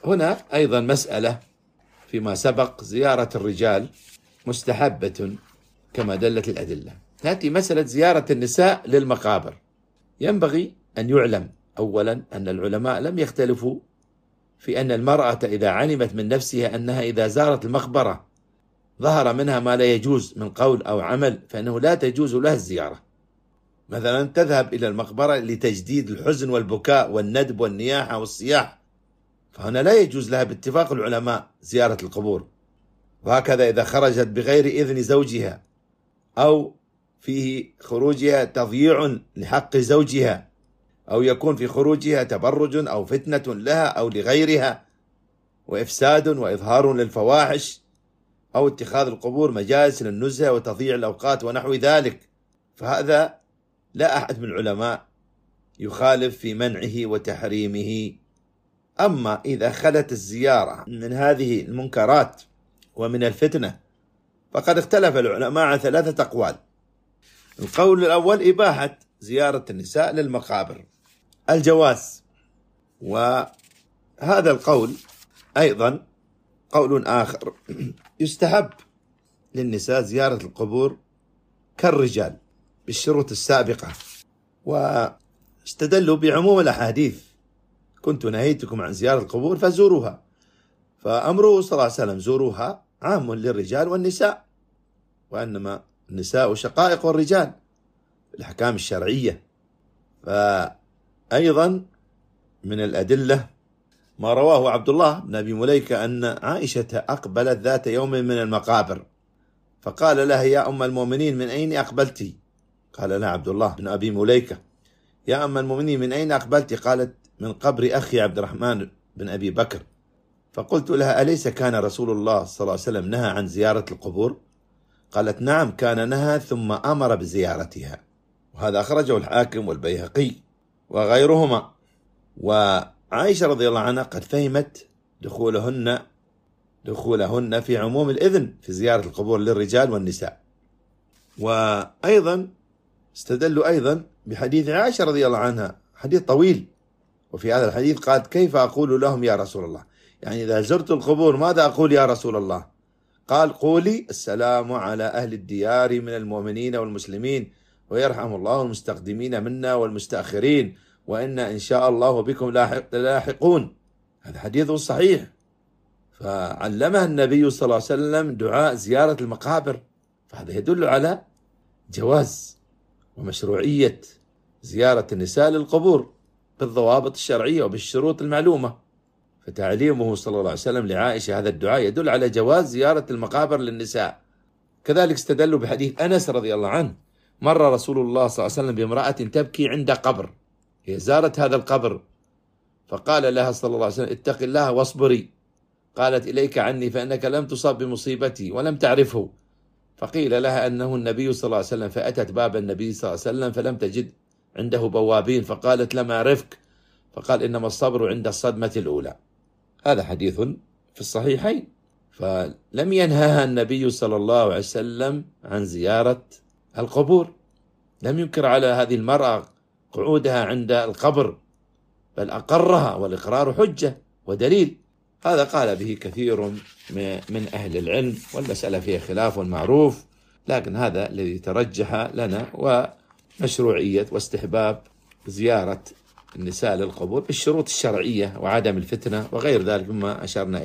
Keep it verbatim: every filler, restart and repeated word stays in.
هنا أيضا مسألة فيما سبق، زيارة الرجال مستحبة كما دلت الأدلة. تأتي مسألة زيارة النساء للمقابر. ينبغي أن يعلم أولا أن العلماء لم يختلفوا في أن المرأة إذا علمت من نفسها أنها إذا زارت المقبرة ظهر منها ما لا يجوز من قول أو عمل فإنه لا تجوز لها الزيارة. مثلا تذهب إلى المقبرة لتجديد الحزن والبكاء والندب والنياحة والصياح، فهنا لا يجوز لها باتفاق العلماء زيارة القبور. وهكذا إذا خرجت بغير إذن زوجها أو فيه خروجها تضييع لحق زوجها، أو يكون في خروجها تبرج أو فتنة لها أو لغيرها وإفساد وإظهار للفواحش، أو اتخاذ القبور مجالس للنزهة وتضييع الأوقات ونحو ذلك، فهذا لا أحد من العلماء يخالف في منعه وتحريمه. أما إذا خلت الزيارة من هذه المنكرات ومن الفتنة فقد اختلف العلماء على ثلاثة أقوال. القول الأول إباحة زيارة النساء للمقابر، الجواز، وهذا القول أيضا قول آخر يستحب للنساء زيارة القبور كالرجال بالشروط السابقة، واستدلوا بعموم الأحاديث: كنت نهيتكم عن زيارة القبور فزوروها، فأمره صلى الله عليه وسلم زوروها عام للرجال والنساء، وإنما النساء شقائق الرجال الأحكام الشرعية. فأيضا من الأدلة ما رواه عبد الله بن أبي مليكة أن عائشة أقبلت ذات يوم من المقابر فقال لها: يا أم المؤمنين من أين أقبلت؟ قال لها عبد الله بن أبي مليكة: يا أم المؤمنين من أين أقبلت؟ قالت: من قبر أخي عبد الرحمن بن أبي بكر. فقلت لها: أليس كان رسول الله صلى الله عليه وسلم نهى عن زيارة القبور؟ قالت: نعم كان نهى ثم أمر بزيارتها. وهذا أخرجه الحاكم والبيهقي وغيرهما. وعائشة رضي الله عنها قد فهمت دخولهن دخولهن في عموم الإذن في زيارة القبور للرجال والنساء. وأيضا استدلوا أيضا بحديث عائشة رضي الله عنها، حديث طويل، وفي هذا الحديث قالت: كيف أقول لهم يا رسول الله؟ يعني إذا زرت القبور ماذا أقول يا رسول الله؟ قال: قولي: السلام على أهل الديار من المؤمنين والمسلمين، ويرحم الله المستقدمين منا والمستأخرين، وإن إن شاء الله بكم لاحقون. هذا حديث صحيح. فعلمها النبي صلى الله عليه وسلم دعاء زيارة المقابر، فهذا يدل على جواز ومشروعية زيارة النساء للقبور بالضوابط الشرعية وبالشروط المعلومة. فتعليمه صلى الله عليه وسلم لعائشة هذا الدعاء يدل على جواز زيارة المقابر للنساء. كذلك استدلوا بحديث أنس رضي الله عنه: مر رسول الله صلى الله عليه وسلم بامرأة تبكي عند قبر، هي زارت هذا القبر، فقال لها صلى الله عليه وسلم: اتق الله واصبري. قالت: إليك عني فإنك لم تصب بمصيبتي ولم تعرفه. فقيل لها أنه النبي صلى الله عليه وسلم، فأتت باب النبي صلى الله عليه وسلم فلم تجد عنده بوابين، فقالت: لم أعرفك. فقال: إنما الصبر عند الصدمة الأولى. هذا حديث في الصحيحين. فلم ينهها النبي صلى الله عليه وسلم عن زيارة القبور، لم ينكر على هذه المرأة قعودها عند القبر، بل أقرها، والإقرار حجة ودليل. هذا قال به كثير من أهل العلم، والمسألة فيها خلاف معروف، لكن هذا الذي ترجح لنا، ومشروعية واستحباب زيارة النساء للقبور بالشروط الشرعية وعدم الفتنة وغير ذلك مما أشرنا إليه.